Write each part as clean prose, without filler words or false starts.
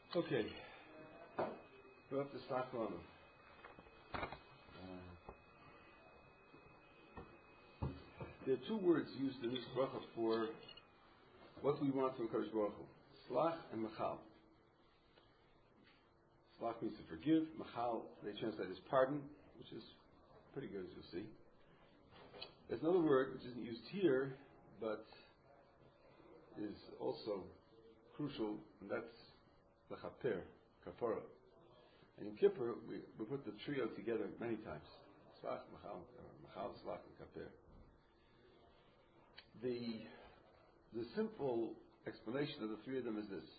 Okay, we're up to Stockholm. There are two words used in this bracha for what we want from Kadosh Baruch Hu: Slach and Machal. Slach means to forgive. Machal, they translate as pardon, which is pretty good, as you'll see. There's another word which isn't used here, but is also crucial, and that's lechaper, kafara. And in Kippur, we put the trio together many times: Slach, Machal, Slach, and Kaper. The simple explanation of the three of them is this: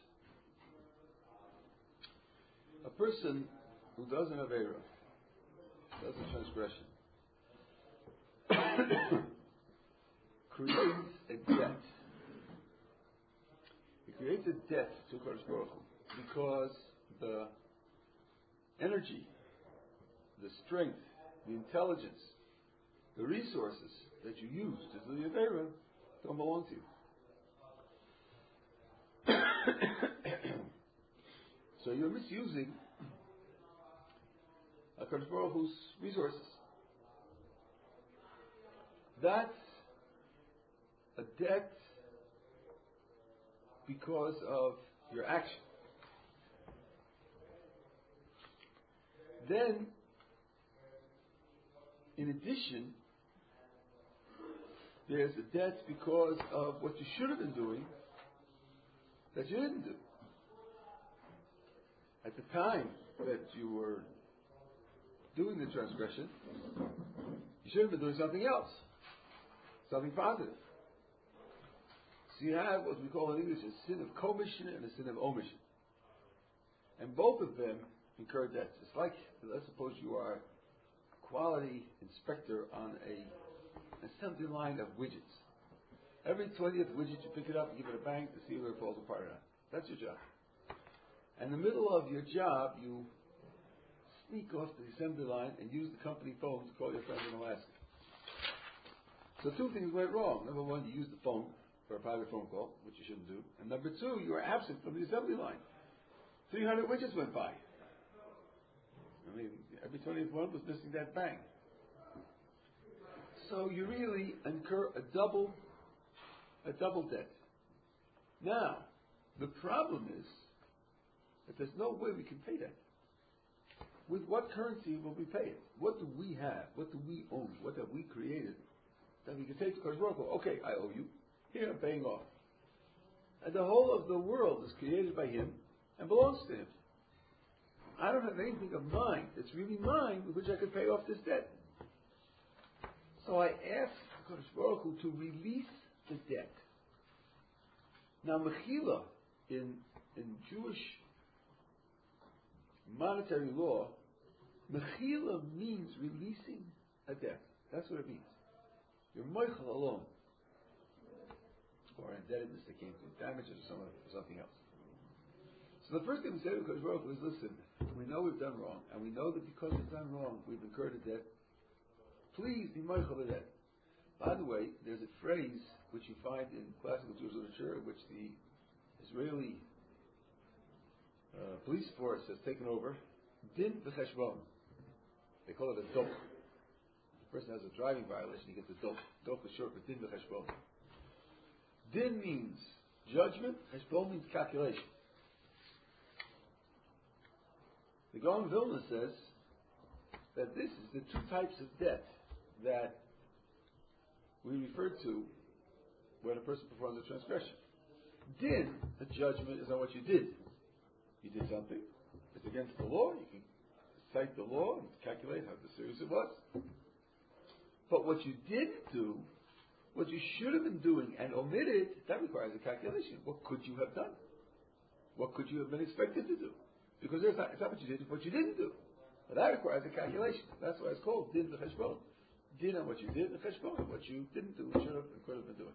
a person who does an avera, does a transgression, creates a debt. He creates a debt to Kadosh Baruch Hu because the energy, the strength, the intelligence, the resources that you use to do the avera don't belong to you. So you're misusing Kadosh Baruch Hu's resources. That's a debt because of your action. Then, in addition, there's a debt because of what you should have been doing that you didn't do. At the time that you were doing the transgression, you should have been doing something else, something positive. So you have what we call in English a sin of commission and a sin of omission. And both of them incur debts. It's like, let's suppose you are a quality inspector on an assembly line of widgets. Every 20th widget you pick it up and give it a bang to see where it falls apart or not. That's your job. In the middle of your job, you sneak off the assembly line and use the company phone to call your friend in Alaska. So two things went wrong. Number one, you used the phone for a private phone call, which you shouldn't do. And number two, you were absent from the assembly line. 300 widgets went by. I mean, every 20th one was missing that bang. So you really incur a double debt. Now, the problem is that there's no way we can pay that. With what currency will we pay it? What do we have? What do we own? What have we created that we can say to Kadosh Baruch Hu, okay, I owe you. Here, I'm paying off. And the whole of the world is created by Him and belongs to Him. I don't have anything of mine that's really mine with which I could pay off this debt. So I ask Kadosh Baruch Hu to release the debt. Now, mechila in Jewish monetary law, mechila means releasing a debt. That's what it means. You're moichel alone, or indebtedness that came through damages or something else. So the first thing we say to Kadosh Baruch Hu is, listen, we know we've done wrong, and we know that because we've done wrong, we've incurred a debt. Please be moichel the debt. By the way, there's a phrase which you find in classical Jewish literature, which the Israeli police force has taken over, din v'cheshbon. They call it a doch. If a person has a driving violation, he gets a doch. Doch is short for din v'cheshbon. Din means judgment, cheshbon means calculation. The Gaon Vilna says that this is the two types of debt that we refer to when a person performs a transgression. Din, a judgment, is on what you did. You did something, it's against the law, you can cite the law and calculate how serious it was. But what you didn't do, what you should have been doing and omitted, that requires a calculation. What could you have done? What could you have been expected to do? Because it's not what you did, it's what you didn't do. But that requires a calculation. That's why it's called din v'cheshbon. Din on what you did, and cheshbon on what you didn't do, should have and could have been doing.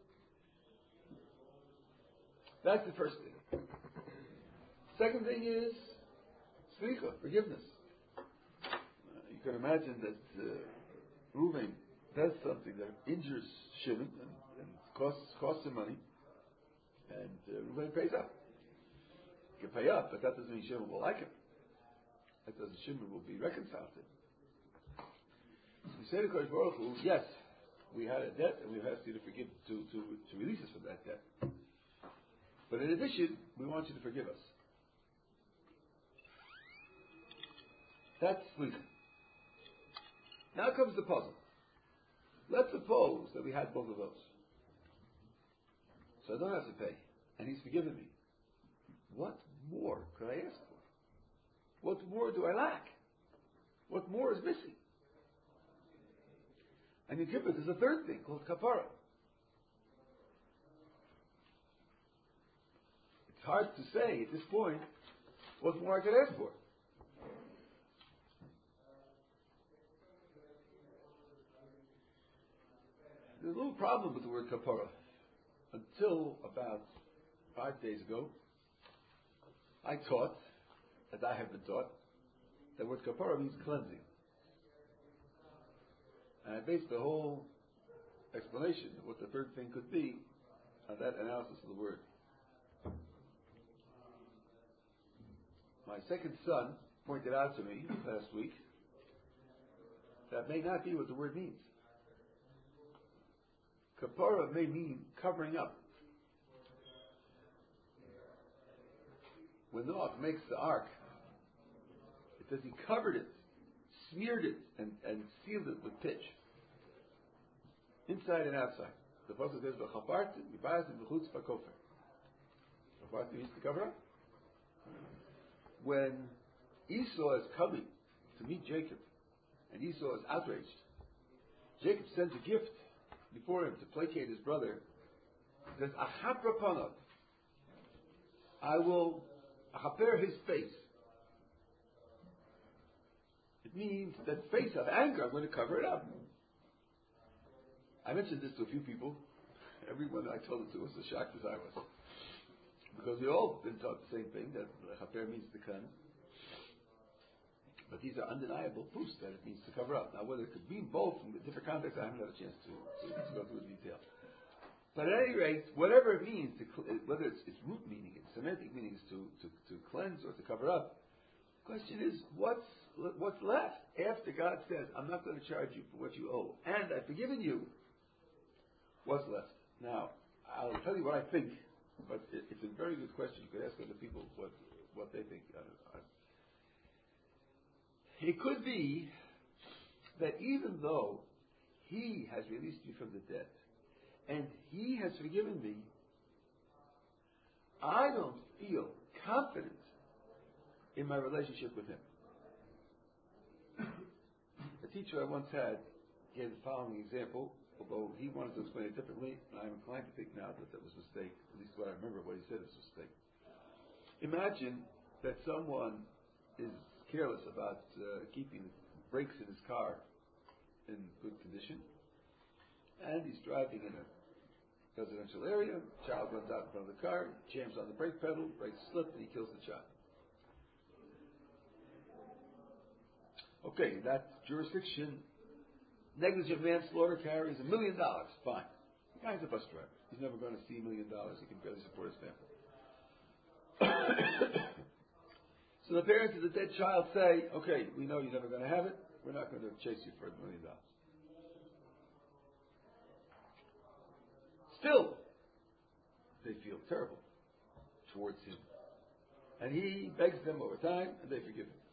That's the first thing. Second thing is slicha, forgiveness. You can imagine that Reuven does something that injures Shimon and costs him money, and Reuven pays up. pay up, but that doesn't mean Shimon will like him. That doesn't Shimon will be reconciled to him. So we say to Kodesh Baruch Hu, yes, we had a debt and we asked you to forgive, to release us from that debt. But in addition, we want you to forgive us. That's Slicha. Now comes the puzzle. Let's suppose that we had both of those. So I don't have to pay. And he's forgiven me. What more could I ask for? What more do I lack? What more is missing? And in Kippur, there's a third thing called kapara. It's hard to say at this point what more I could ask for. There's a little problem with the word kapara. Until about 5 days ago, I taught, as I have been taught, that word kapara means cleansing. And I based the whole explanation of what the third thing could be on that analysis of the word. My second son pointed out to me last week that may not be what the word means. Kapara may mean covering up. When Noach makes the ark, it says he covered it, smeared it, and sealed it with pitch, inside and outside. The pasuk says, "V'chaparti mibayis v'chutz v'kofer." Chaparti means to cover up. When Esau is coming to meet Jacob, and Esau is outraged, Jacob sends a gift before him to placate his brother. He says, "Achapra panav." I will achaper his face. It means that face of anger, I'm going to cover it up. I mentioned this to a few people. Everyone I told it to was as shocked as I was. Because we all been taught the same thing, that achaper means to cleanse. But these are undeniable proofs that it means to cover up. Now, whether it could mean both in different contexts, I haven't had a chance to go through the detail. But at any rate, whatever it means, whether its root meaning, its semantic meaning is to cleanse or to cover up, the question is, what's left after God says, I'm not going to charge you for what you owe, and I've forgiven you? What's left? Now, I'll tell you what I think, but it's a very good question. You could ask other people what they think. It could be that even though He has released me from the debt, and He has forgiven me, I don't feel confident in my relationship with Him. A teacher I once had gave the following example, although he wanted to explain it differently, and I'm inclined to think now that was a mistake. At least what I remember what he said was a mistake. Imagine that someone is careless about keeping the brakes in his car in good condition, and he's driving in a residential area. Child runs out in front of the car, jams on the brake pedal, brakes slip, and he kills the child. Okay, in that jurisdiction, negligent manslaughter carries $1 million. Fine. The guy's a bus driver. He's never going to see $1 million. He can barely support his family. So the parents of the dead child say, okay, we know you're never going to have it. We're not going to chase you for $1 million. Still, they feel terrible towards him. And he begs them over time, and they forgive him.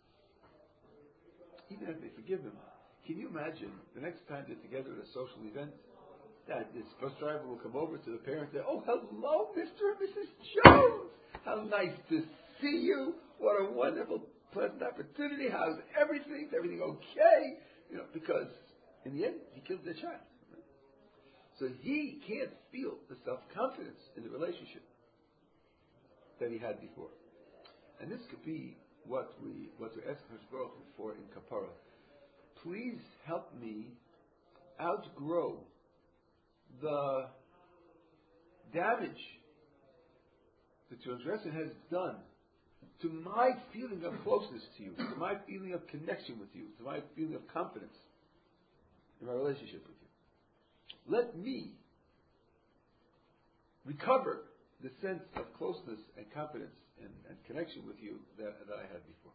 Even if they forgive him, can you imagine the next time they're together at a social event, that this bus driver will come over to the parents and say, oh, hello, Mr. and Mrs. Jones. How nice to see you. What a wonderful, pleasant opportunity. How's everything? Is everything okay? Because in the end, he killed their child. Right? So he can't feel the self-confidence in the relationship that he had before. And this could be what we're asking Hakadosh Baruch Hu for in Kapara. Please help me outgrow the damage the transgression has done to my feeling of closeness to you, to my feeling of connection with you, to my feeling of confidence in my relationship with you. Let me recover the sense of closeness and confidence and connection with you that I had before.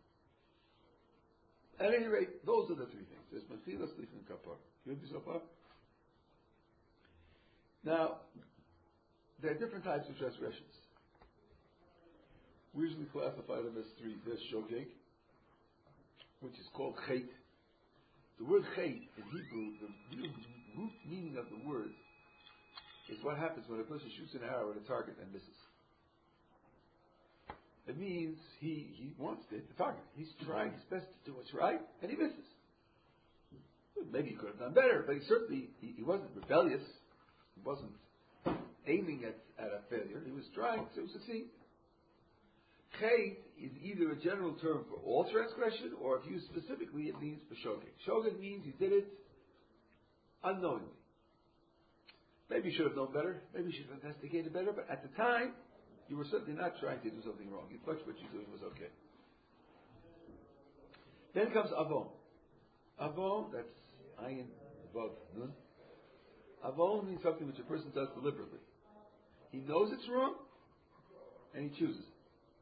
At any rate, those are the three things. There's Mechila, Slicha, and Kapar. You with me so far? Now, there are different types of transgressions. We usually classify them as three. There's Shogeg, which is called Chet. The word Chet in Hebrew, the real root meaning of the word is what happens when a person shoots an arrow at a target and misses. It means he wants to hit the target. He's trying his best to do what's right, and he misses. Maybe he could have done better, but he wasn't rebellious. He wasn't aiming at a failure. He was trying to succeed. Chet is either a general term for all transgression, or if used specifically, it means for shogeg. Shogeg means you did it unknowingly. Maybe you should have known better. Maybe you should have investigated better. But at the time, you were certainly not trying to do something wrong. You thought what you're doing was okay. Then comes avon. Avon, that's ayin, vav, nun. Avon means something which a person does deliberately. He knows it's wrong, and he chooses it.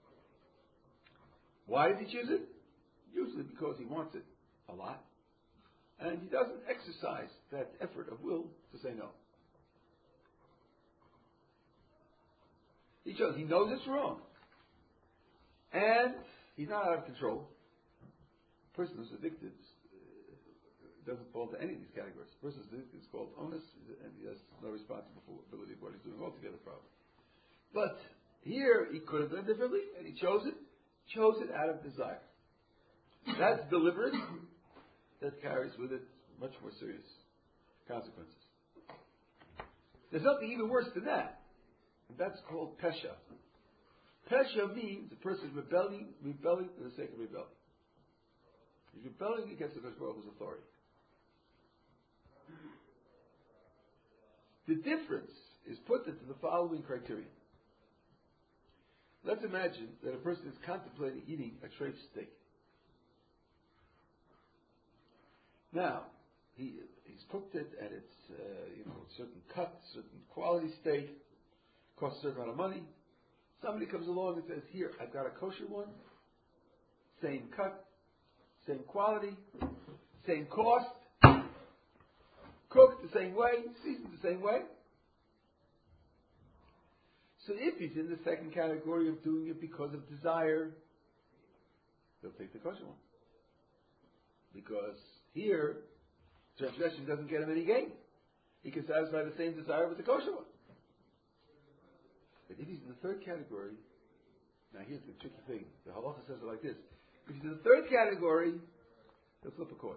Why does he choose it? Usually because he wants it a lot, and he doesn't exercise that effort of will to say no. He chose. He knows it's wrong, and he's not out of control. A person who's addicted doesn't fall into any of these categories. A person who's addicted is called onus, and he has no responsibility of what he's doing altogether, probably. But here he could have done differently, and he chose it. Chose it out of desire. That's deliberate. That carries with it much more serious consequences. There's something even worse than that, and that's called pesha. Pesha means a person rebelling for the sake of rebelling. He's rebelling against the Baruch Hu's authority. The difference is put into the following criteria. Let's imagine that a person is contemplating eating a treif steak. Now, he's cooked it, and it's a certain cut, certain quality steak, costs a certain amount of money. Somebody comes along and says, "Here, I've got a kosher one, same cut, same quality, same cost, cooked the same way, seasoned the same way." So if he's in the second category of doing it because of desire, he'll take the kosher one. Because here, transgression doesn't get him any gain. He can satisfy the same desire with the kosher one. But if he's in the third category, now here's the tricky thing. The halacha says it like this. If he's in the third category, he'll flip a coin.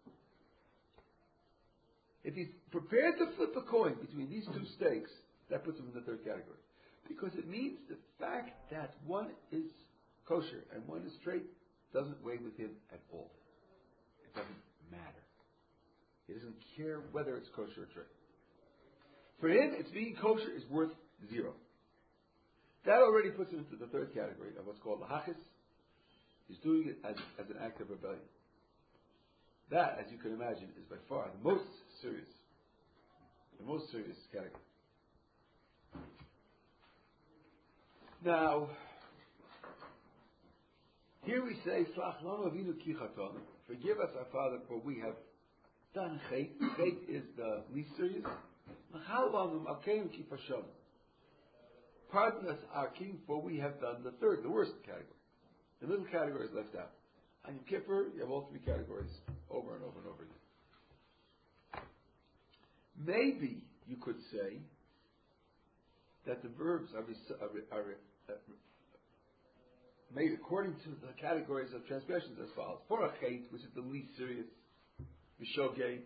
If he's prepared to flip a coin between these two steaks, that puts him in the third category. Because it means the fact that one is kosher and one is straight doesn't weigh with him at all. It doesn't matter. He doesn't care whether it's kosher or straight. For him, it's being kosher is worth zero. That already puts him into the third category of what's called lahachis. He's doing it as an act of rebellion. That, as you can imagine, is by far the most serious category. Now, here we say, "Slach lanu avinu ki chatanu." Forgive us, our Father, for we have done chet. Chet is the least serious. Machal lanu malkeinu ki pashanu. Pardon us, our King, for we have done the third, the worst category. The middle category is left out. On Yom Kippur, you have all three categories over and over and over again. Maybe you could say that the verbs are made according to the categories of transgressions as follows. Porachet, which is the least serious. Mishogeg,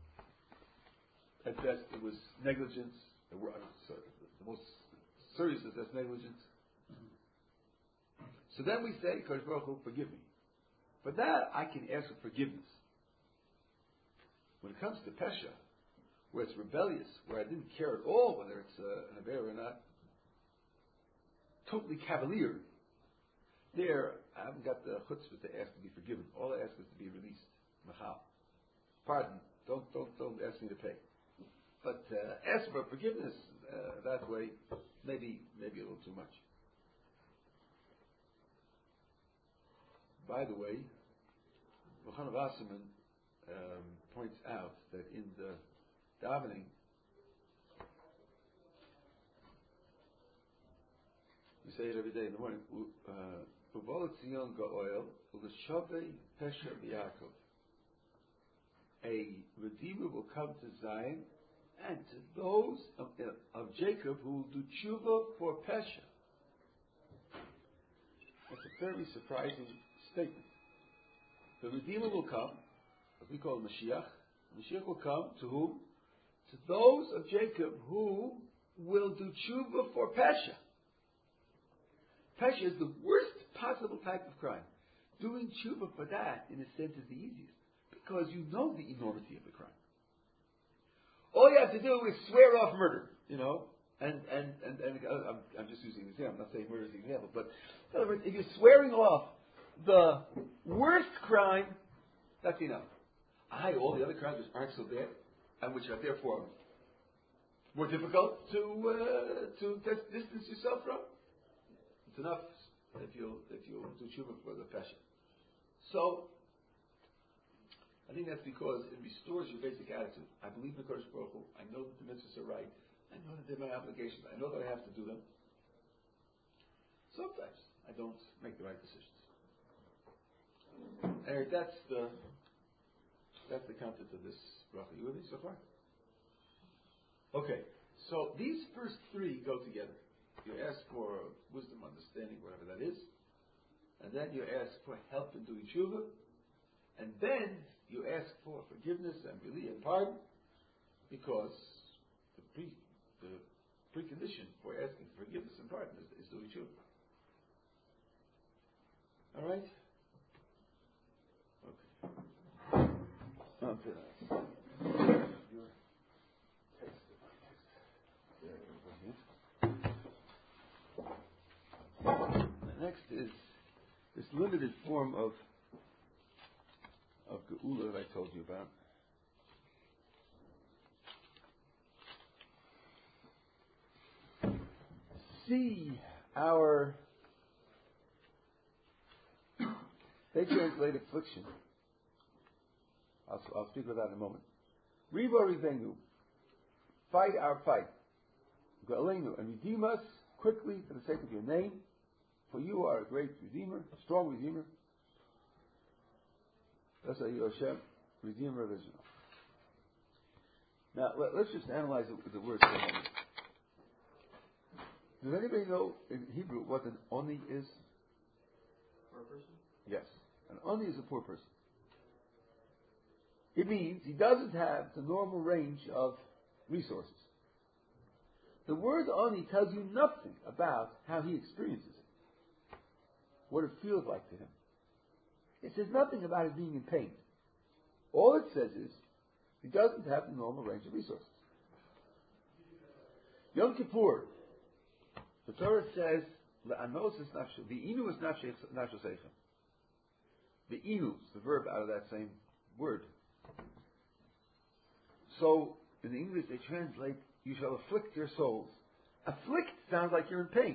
at best it was negligence. The most serious is that's negligence. So then we say, Kodesh Baruch Hu, forgive me. For that, I can ask for forgiveness. When it comes to Pesha, where it's rebellious, where I didn't care at all whether it's an Aver or not, totally cavalier, there, I haven't got the chutzpah to ask to be forgiven. All I ask is to be released. Machal. Pardon. Don't ask me to pay. But ask for forgiveness that way, maybe a little too much. By the way, Yochanan Wasserman points out that in the davening, we say it every day in the morning, Uvolet Zion Ga'oil, U'Leshavei Pesha B'Yakov. A Redeemer will come to Zion, and to those of Jacob who will do tshuva for Pesha. That's a very surprising statement. The Redeemer will come, as we call Mashiach. Mashiach will come to whom? To those of Jacob who will do tshuva for Pesha. Pesha is the worst possible type of crime. Doing tshuva for that, in a sense, is the easiest, because you know the enormity of the crime. All you have to do is swear off murder, and I'm just using an example. I'm not saying murder is an example, but in other words, if you're swearing off the worst crime, that's enough. All the other crimes which aren't so bad, and which are therefore more difficult to distance yourself from, it's enough if you'll do tshuva for the pesha. So, I think that's because it restores your basic attitude. I believe in the Kodesh Baruch Hu. I know that the mitzvahs are right. I know that they're my obligations. I know that I have to do them. Sometimes I don't make the right decisions. And that's the content of this bracha. You with me so far? Okay, so these first three go together. You ask for wisdom, understanding, whatever that is, and then you ask for help in doing tshuva, and then you ask for forgiveness and relief and pardon, because the precondition for asking for forgiveness and pardon is doing tshuva. All right? Okay. On to that. Your text. The next is this limited form of Geula that I told you about. See our, they translate affliction. I'll speak about that in a moment. Riva Rivenu, fight our fight. Ga'aleinu, and redeem us quickly for the sake of your name, for you are a great Redeemer, a strong Redeemer. That's Hashem, Redeemer of Israel. Now, let's just analyze the word for a moment. Does anybody know in Hebrew what an oni is? Poor person? Yes. An oni is a poor person. It means he doesn't have the normal range of resources. The word oni tells you nothing about how he experiences it, what it feels like to him. It says nothing about it being in pain. All it says is he doesn't have the normal range of resources. Yom Kippur, the Torah says, "Le'anos is nafsho." The inu is nafsho seichem. The inu is the verb out of that same word. So in the English they translate, "You shall afflict your souls." Afflict sounds like you're in pain,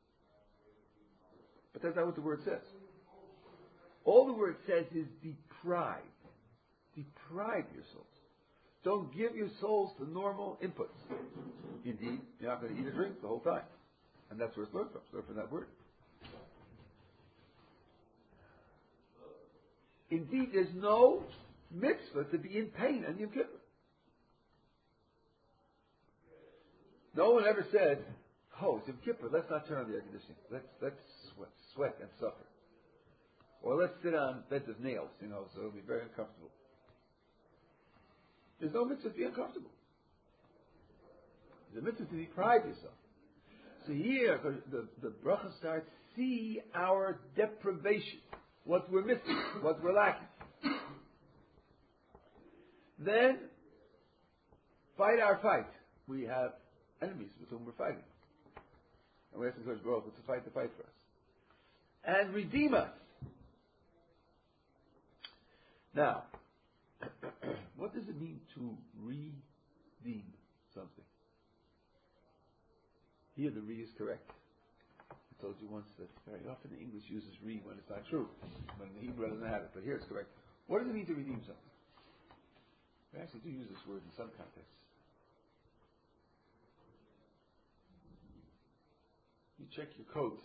but that's not what the word says. All the word says is deprive. Deprive your souls. Don't give your souls the normal inputs. Indeed, you're not going to eat or drink the whole time. And that's where it's learned from. It's learned from that word. Indeed, there's no mitzvah to be in pain on Yom Kippur. No one ever said, "Oh, it's Yom Kippur, let's not turn on the air conditioning. Let's sweat and suffer. Or let's sit on beds of nails, so it'll be very uncomfortable." There's no mitzvah to be uncomfortable. There's a mitzvah to deprive yourself. So here, the bracha starts, see our deprivation, what we're missing, what we're lacking. Then, fight our fight. We have enemies with whom we're fighting. And we're asking Kodesh Baruch Hu to fight the fight for us. And redeem us. Now, what does it mean to redeem something? Here the re is correct. told you once that very often the English uses re when it's not true, when the Hebrew doesn't have it, but here it's correct. What does it mean to redeem something? We actually do use this word in some contexts. You check your coat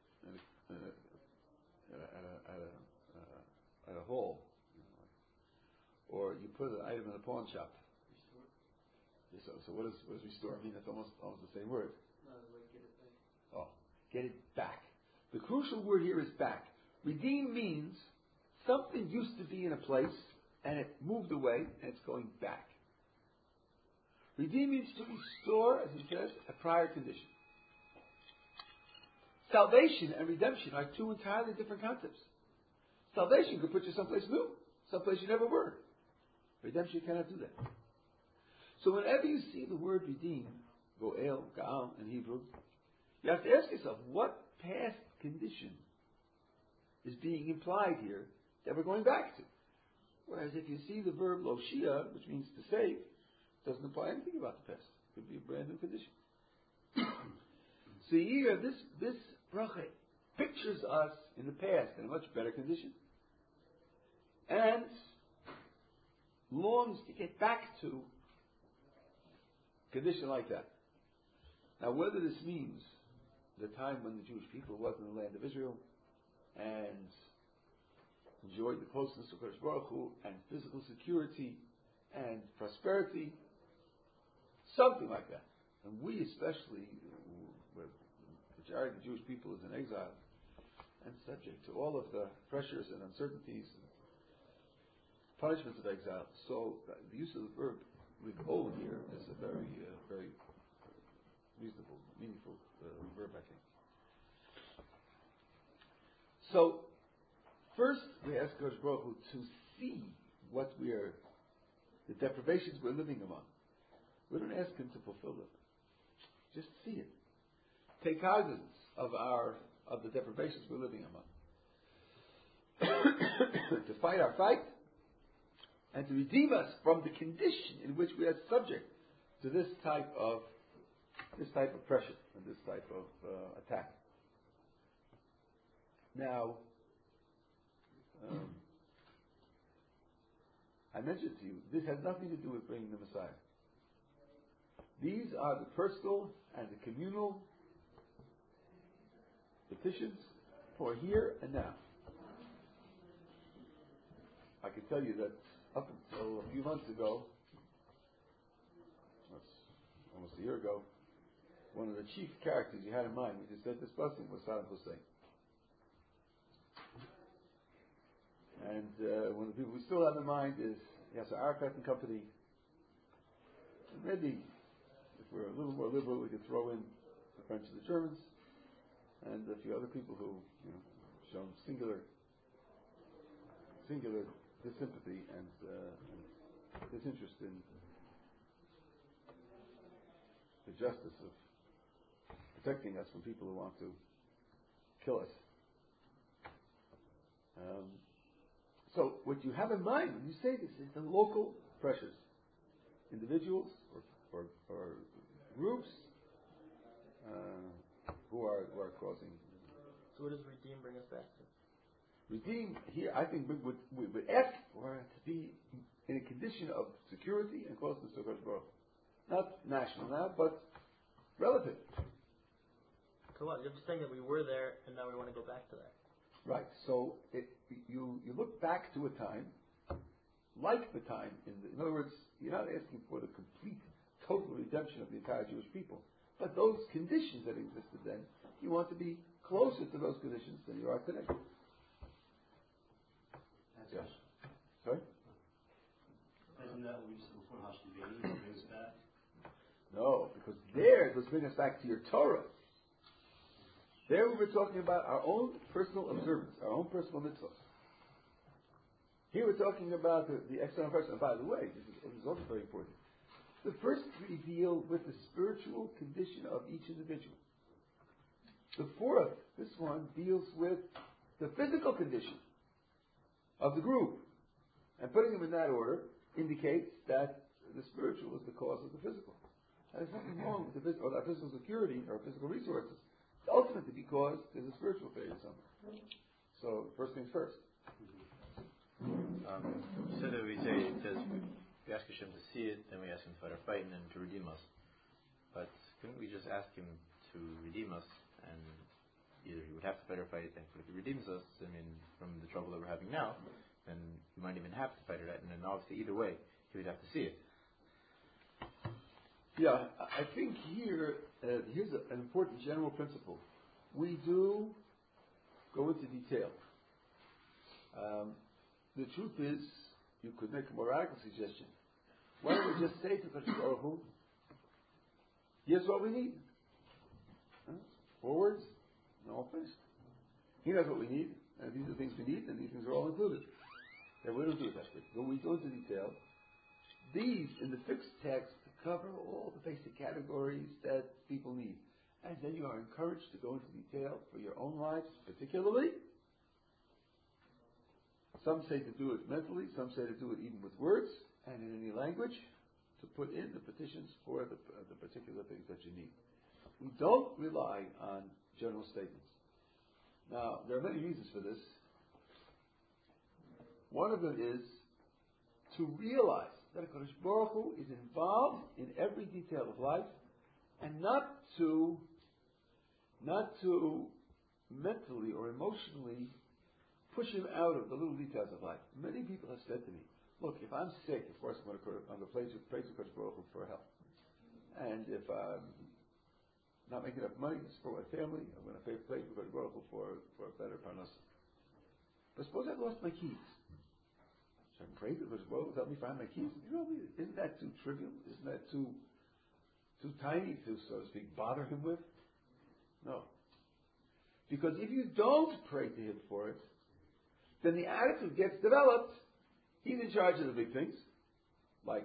at a hall, or you put an item in a pawn shop. Restore. So what does restore mean? That's almost the same word. No, like get it back. Oh, get it back. The crucial word here is back. Redeem means something used to be in a place and it moved away and it's going back. Redeem means to restore, as he says, a prior condition. Salvation and redemption are two entirely different concepts. Salvation could put you someplace new, someplace you never were. Redemption cannot do that. So whenever you see the word redeem, go'el, ga'al in Hebrew, you have to ask yourself, what past condition is being implied here that we're going back to? Whereas if you see the verb loshia, which means to save, it doesn't imply anything about the past. It could be a brand new condition. So here, this bracha pictures us in the past in a much better condition, and longs to get back to a condition like that. Now, whether this means the time when the Jewish people was in the land of Israel and enjoyed the closeness of Kodesh Baruch Hu and physical security and prosperity, something like that. And we especially, where the majority of the Jewish people is in exile and subject to all of the pressures and uncertainties and punishments of exile. So the use of the verb "ligol" here is a very, very reasonable, meaningful verb, I think. So first, we ask Kodesh Baruch Hu to see what the deprivations we're living among. We don't ask Him to fulfill them. Just see it. Take cognizance of the deprivations we're living among. To fight our fight and to redeem us from the condition in which we are subject to this type of pressure and this type of attack. Now, I mentioned to you, this has nothing to do with bringing the Messiah. These are the personal and the communal petitions for here and now. I can tell you that up until a few months ago, that's almost a year ago, one of the chief characters you had in mind when you said this blessing was Saddam Hussein. And one of the people we still have in mind is Yasser Arafat and company. Maybe if we're a little more liberal, we could throw in the French and the Germans, and a few other people who, shown singular dissympathy and disinterest in the justice of protecting us from people who want to kill us. So what you have in mind when you say this is the local pressures, individuals or groups who are causing. So what does redeem bring us back to? Redeem here, I think, we would ask for it to be in a condition of security and closeness to Kodesh Baruch Hu. Not national now, but relative. So what? You're just saying that we were there and now we want to go back to that. Right. So you look back to a time like the time in other words, you're not asking for the complete, total redemption of the entire Jewish people, but those conditions that existed then, you want to be closer to those conditions than you are today. Yes. Sorry? Isn't that what we said before, Hashivani, brings back? No, because there it was bringing us back to your Torah. There we were talking about our own personal observance, our own personal mitzvahs. Here we're talking about the external person. And by the way, this is also very important. The first three deal with the spiritual condition of each individual. The fourth, this one, deals with the physical condition of the group. And putting them in that order indicates that the spiritual is the cause of the physical. There's nothing wrong with the physical security or physical resources ultimately because there's a spiritual failure somewhere. So, first things first. You said that it says we ask Hashem to see it, then we ask Him to fight our fight, and then to redeem us. But couldn't we just ask Him to redeem us, and either He would have to fight our fight, and if He redeems us, from the trouble that we're having now, then we might even have to fight it, and then obviously either way, He would have to see it. Yeah, I think here's an important general principle. We do go into detail. The truth is, you could make a more radical suggestion. Why don't we just say to Kadosh Baruch Hu, here's what we need. 4 words, and all finished. He knows what we need, and these are the things we need, and these things are all included. And we don't do it that way. When we go into detail, these, in the fixed text, cover all the basic categories that people need. And then you are encouraged to go into detail for your own lives, particularly. Some say to do it mentally, some say to do it even with words, and in any language, to put in the petitions for the particular things that you need. We don't rely on general statements. Now, there are many reasons for this. One of them is to realize that HaKadosh Baruch Hu is involved in every detail of life, and not to mentally or emotionally push him out of the little details of life. Many people have said to me, look, if I'm sick, of course I'm going to pray to HaKadosh Baruch Hu for help. And if I'm not making enough money to support my family, I'm going to pray to HaKadosh Baruch Hu for a better parnasa. But suppose I've lost my keys. So I can pray to HaKadosh Baruch Hu to help me find my keys. Isn't that too trivial? Isn't that too tiny to, so to speak, bother him with? No. Because if you don't pray to him for it, then the attitude gets developed. He's in charge of the big things, like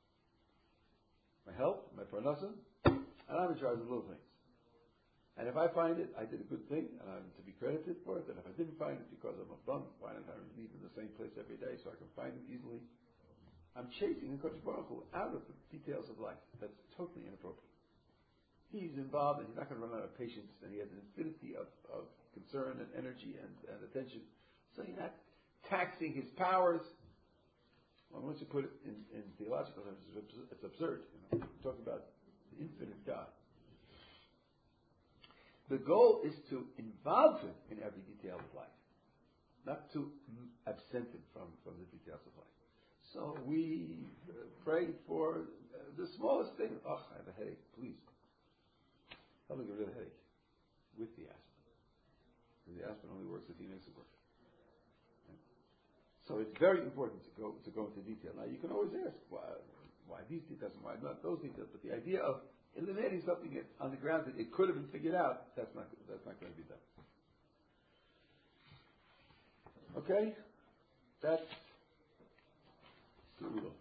my health, my parnasa, and I'm in charge of the little things. And if I find it, I did a good thing, and I'm to be credited for it. And if I didn't find it because I'm a bum, why don't I leave in the same place every day so I can find it easily? I'm chasing HaKadosh Baruch Hu out of the details of life. That's totally inappropriate. He's involved, and he's not going to run out of patience, and he has an infinity of concern and energy and attention. So you're not taxing his powers. Well, once you put it in theological terms, it's absurd. Talk about the infinite God. The goal is to involve him in every detail of life, not to absent him from the details of life. So we pray for the smallest thing. Oh, I have a headache. Please, help me get rid of the headache with the aspirin. And the aspirin only works if he makes it work. Right? So it's very important to go into detail. Now you can always ask why these details and why not those details, but the idea of eliminating something on the ground that it could have been figured out, that's not going to be done. Okay? That's the Ulo.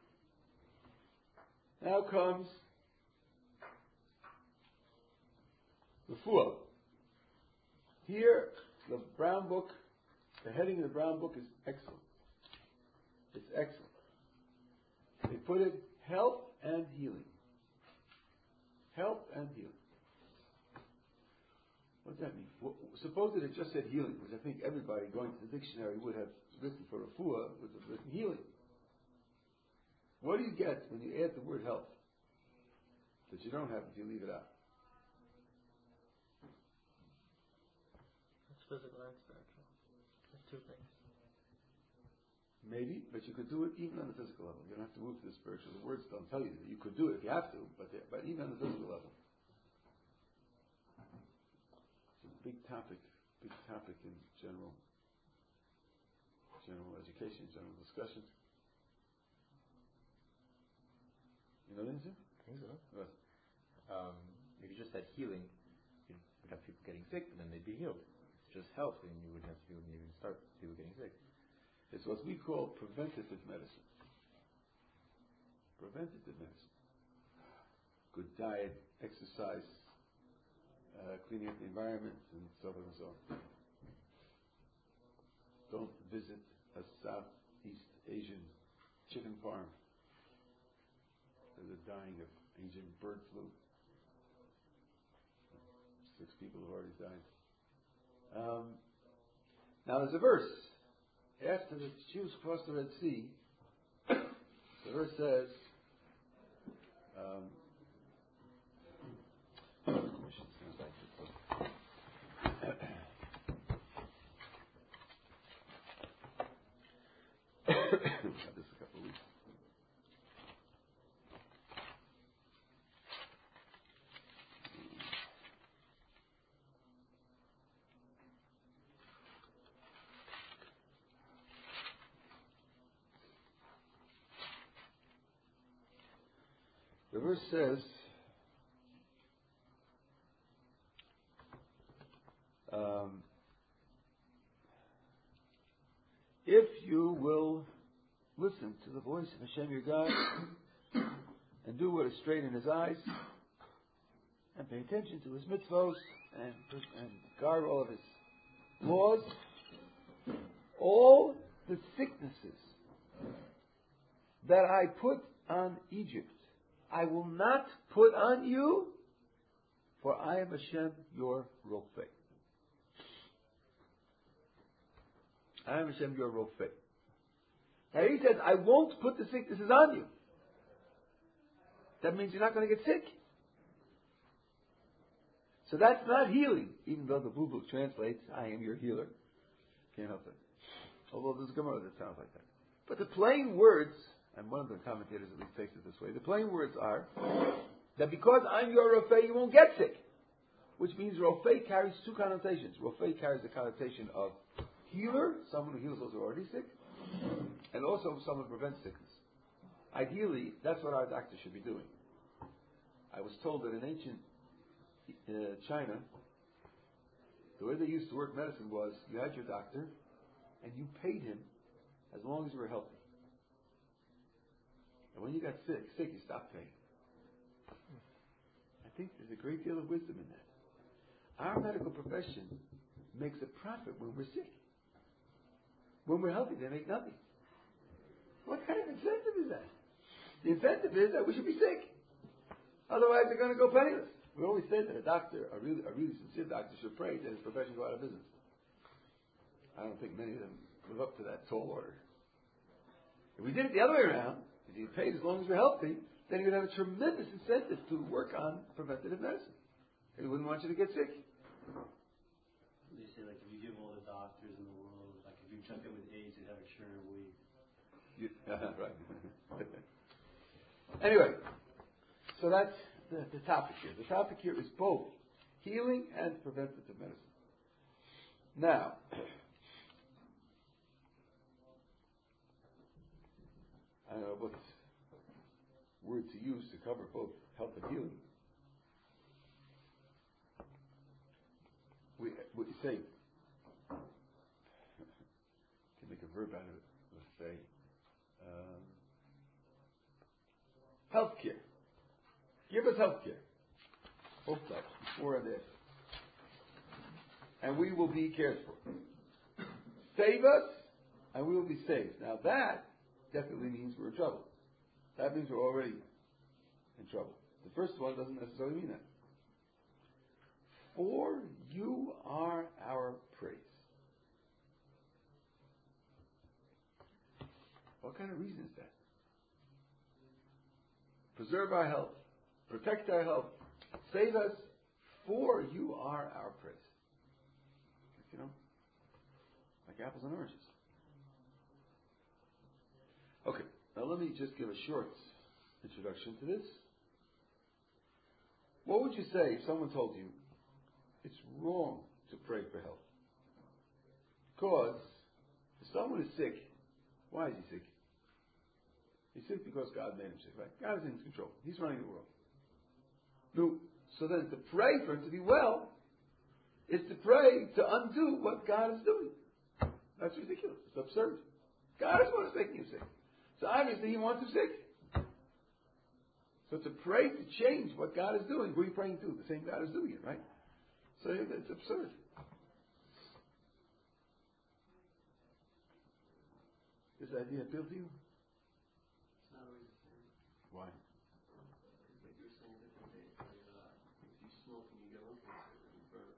Now comes the Fuah. Here, the brown book, the heading of the brown book is excellent. It's excellent. They put it health and healing. Health and healing. What does that mean? Well, suppose that it just said healing, which I think everybody going to the dictionary would have written for refuah, would have written healing. What do you get when you add the word health that you don't have if you leave it out? It's physical and spiritual. There's 2 things. Maybe, but you could do it even on the physical level. You don't have to move to the spiritual. The words don't tell you that. You could do it if you have to, but even on the physical level. It's a big topic in general education, general discussion. You know anything? I think so. What? If you just had healing, you'd have people getting sick, but then they'd be healed. It's just health, and you wouldn't even start people getting sick. It's what we call preventative medicine. Preventative medicine. Good diet, exercise, cleaning up the environment, and so on and so on. Don't visit a Southeast Asian chicken farm. They're dying of Asian bird flu. 6 people who already died. Now there's a verse. After the Jews crossed the Red Sea, the verse says, had this a couple of weeks. The verse says, if you will listen to the voice of Hashem your God and do what is straight in His eyes and pay attention to His mitzvos and guard all of His laws, all the sicknesses that I put on Egypt I will not put on you, for I am Hashem your Rofei. I am Hashem your Rofei. Now he says, I won't put the sicknesses on you. That means you're not going to get sick. So that's not healing, even though the Blue Book translates, I am your healer. Can't help it. Although there's a Gemara that sounds like that. But the plain words, and one of the commentators at least takes it this way, the plain words are that because I'm your Rofei, you won't get sick. Which means Rofei carries two connotations. Rofei carries the connotation of healer, someone who heals those who are already sick, and also someone who prevents sickness. Ideally, that's what our doctor should be doing. I was told that in ancient China, the way they used to work medicine was you had your doctor and you paid him as long as you were healthy. And when you got sick, you stopped paying. I think there's a great deal of wisdom in that. Our medical profession makes a profit when we're sick. When we're healthy, they make nothing. What kind of incentive is that? The incentive is that we should be sick. Otherwise, they're going to go penniless. We always say that a doctor, a really sincere doctor, should pray that his profession go out of business. I don't think many of them live up to that tall order. If we did it the other way around, if you paid as long as we're healthy, then you would have a tremendous incentive to work on preventative medicine. They wouldn't want you to get sick. They say, like, if you give all the doctors in the world, like, if you check them with AIDS, you'd have a cure in a week. Right. Anyway, so that's the topic here. The topic here is both healing and preventative medicine. Now, I don't know what word to use to cover both health and healing. We say, can make a verb out of it. Let's say, healthcare. Give us healthcare. Both types, before and after. And we will be cared for. Save us, and we will be saved. Now that definitely means we're in trouble. That means we're already in trouble. The first one doesn't necessarily mean that. For you are our praise. What kind of reason is that? Preserve our health. Protect our health. Save us. For you are our praise. You know? Like apples and oranges. Okay. Now let me just give a short introduction to this. What would you say if someone told you it's wrong to pray for health? Because if someone is sick, why is he sick? He's sick because God made him sick, right? God is in his control. He's running the world. No. So then to pray for him to be well is to pray to undo what God is doing. That's ridiculous. It's absurd. God is the one who's making him sick. So obviously he wants him sick. So to pray to change what God is doing, who are you praying to? The same God is doing it, right? So it's absurd. This idea appeal to you? It's not always the same. Why? Like you were saying different days, like, if you smoke and you get lung cancer, you burn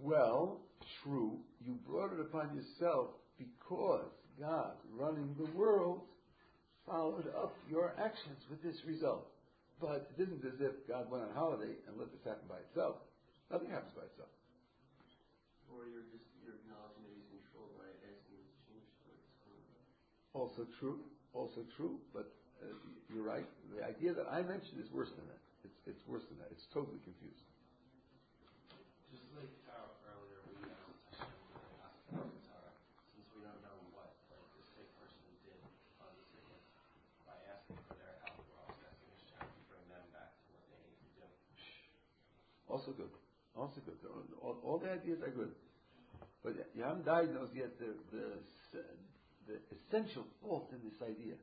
Well, true, you brought it upon yourself because God, running the world, followed up your actions with this result. But it isn't as if God went on holiday and let this happen by itself. Nothing happens by itself. Or you're acknowledging that he's controlled by asking him to change what's going on. Also true, but you're right. The idea that I mentioned is worse than that. It's worse than that. It's totally confused. Just like how earlier we asked Sarah, since we don't know what the sick person did on the sickness, by asking for their help, we're also asking Hashem to bring them back to what they need to do. Also good. All the ideas are good. But you haven't diagnosed yet the essential fault in this idea.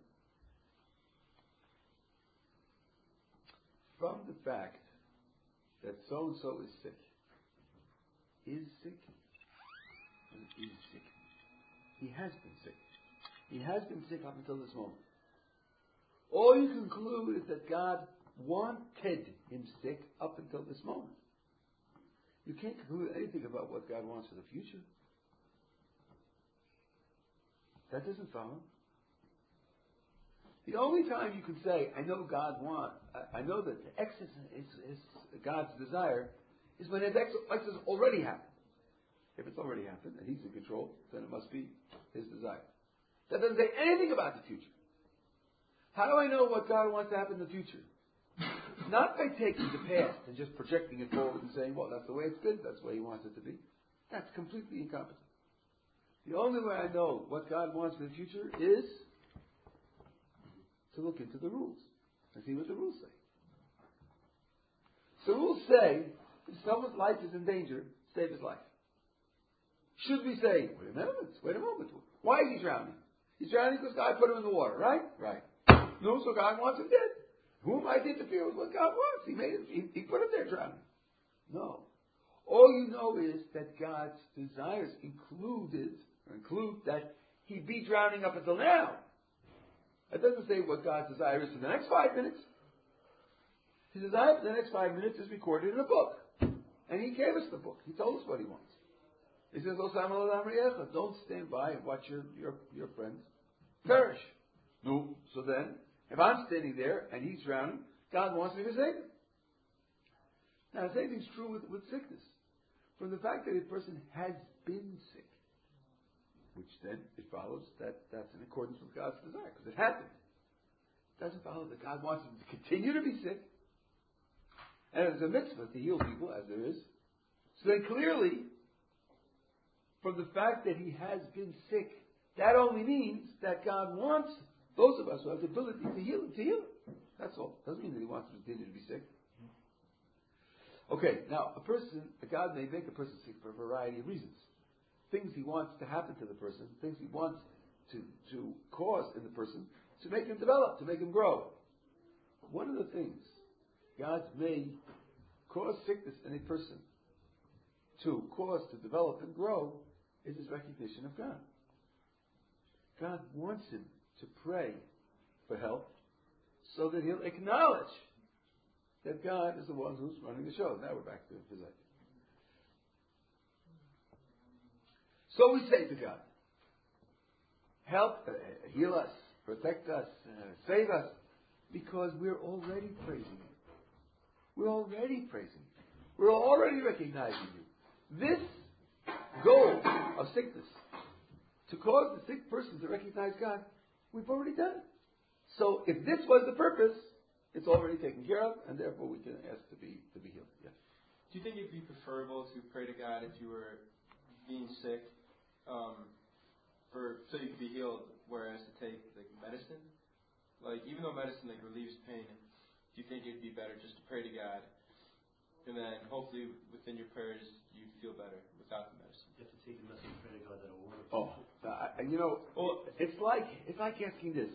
From the fact that so-and-so is sick. Is sick? He has been sick. He has been sick up until this moment. All you conclude is that God wanted him sick up until this moment. You can't conclude anything about what God wants for the future. That doesn't follow. The only time you can say, I know that the excess is God's desire, is when his excess already happened. If it's already happened, and he's in control, then it must be his desire. That doesn't say anything about the future. How do I know what God wants to happen in the future? Not by taking the past and just projecting it forward and saying, well, that's the way it's been, that's the way he wants it to be. That's completely incompetent. The only way I know what God wants for the future is to look into the rules and see what the rules say. So rules say, if someone's life is in danger, save his life. Should we say, wait a moment. Why is he drowning? He's drowning because God put him in the water, right? Right. No, so God wants him dead. Who am I to interfere with what God wants? He made him, he put him there drowning. No. All you know is that God's desires include that he be drowning up until now. It doesn't say what God's desire is for the next 5 minutes. His desire for the next 5 minutes is recorded in a book. And he gave us the book. He told us what he wants. He says, don't stand by and watch your friends perish. No. So then, if I'm standing there and he's drowning, God wants me to save him. Now, the same thing's true with sickness. From the fact that a person has been sick, which then it follows that that's in accordance with God's desire, because it happened. It doesn't follow that God wants him to continue to be sick. And there's a mitzvah to heal people, as there is. So then clearly, from the fact that he has been sick, that only means that God wants those of us who have the ability to heal him. That's all. Doesn't mean that he wants him to continue to be sick. Okay, now God may make a person sick for a variety of reasons. Things he wants to happen to the person, things he wants to cause in the person, to make him develop, to make him grow. One of the things God may cause sickness in a person to develop and grow is his recognition of God. God wants him to pray for help so that he'll acknowledge that God is the one who's running the show. Now we're back to Pizak. So we say to God, help, heal us, protect us, save us, because we're already praising you. We're already praising you. We're already recognizing you. This goal of sickness, to cause the sick person to recognize God, we've already done it. So if this was the purpose, it's already taken care of, and therefore we can ask to be healed. Yes. Do you think it'd be preferable to pray to God if you were being sick, so you could be healed, whereas to take medicine? Even though medicine relieves pain, do you think it'd be better just to pray to God, and then hopefully within your prayers you feel better without the medicine? You have to take the medicine and pray to God that it'll work. It's like asking this.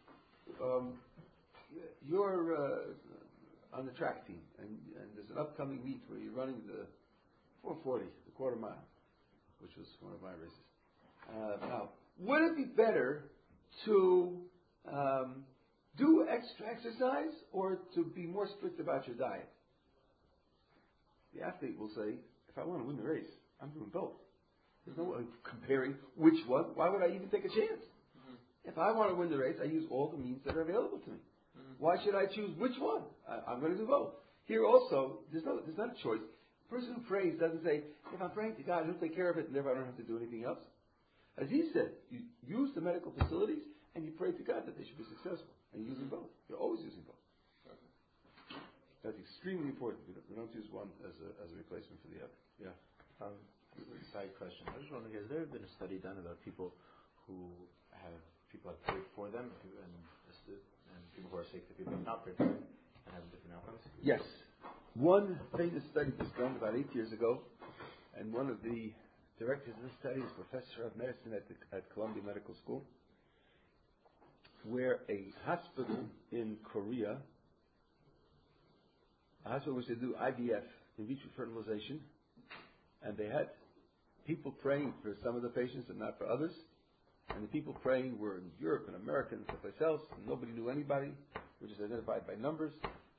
You're on the track team, and there's an upcoming meet where you're running the 440, the quarter mile, which was one of my races. Now, would it be better to do extra exercise or to be more strict about your diet? The athlete will say, if I want to win the race, I'm doing both. There's no comparing which one. Why would I even take a chance? If I want to win the race, I use all the means that are available to me. Why should I choose which one? I'm going to do both. Here also, there's not a choice. The person who prays doesn't say, if I'm praying to God, He'll take care of it, and therefore I don't have to do anything else. As he said, you use the medical facilities, and you pray to God that they should be successful. And you're using both. You're always using both. That's extremely important. We don't use one as a replacement for the other. Yeah. Side question. I was wondering, has there been a study done about people who have prayed for them and people who are sick, that people have not prayed for them and have different outcomes? Yes. One famous study was done about 8 years ago, and one of the directors of the study is professor of medicine at Columbia Medical School, where a hospital in Korea, a hospital which they do IVF, in vitro fertilization, and they had people praying for some of the patients and not for others. And the people praying were in Europe and America and someplace else. And nobody knew anybody. We're just identified by numbers.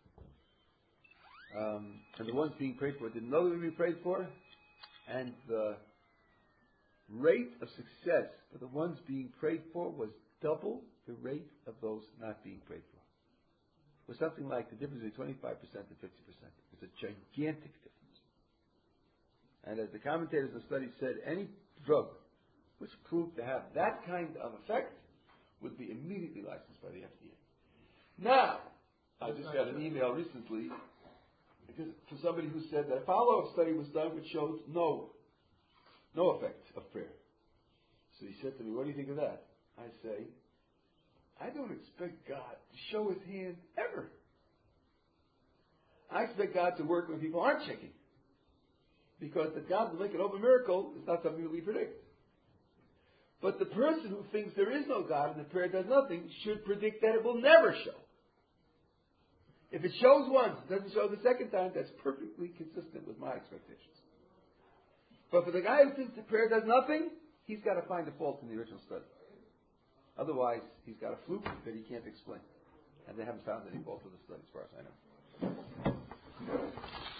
And the ones being prayed for didn't know they were being prayed for. And the rate of success for the ones being prayed for was double the rate of those not being prayed for. It was something like the difference between 25% and 50%. It was a gigantic difference. And as the commentators of the study said, any drug which proved to have that kind of effect would be immediately licensed by the FDA. Now, I just got an email recently from somebody who said that a follow-up study was done which showed no effect of prayer. So he said to me, what do you think of that? I say, I don't expect God to show His hand ever. I expect God to work when people aren't checking. Because that God will make an open miracle is not something that we predict. But the person who thinks there is no God and the prayer does nothing should predict that it will never show. If it shows once, it doesn't show the second time, that's perfectly consistent with my expectations. But for the guy who thinks the prayer does nothing, he's got to find a fault in the original study. Otherwise, he's got a fluke that he can't explain. And they haven't found any fault with the study, as far as I know.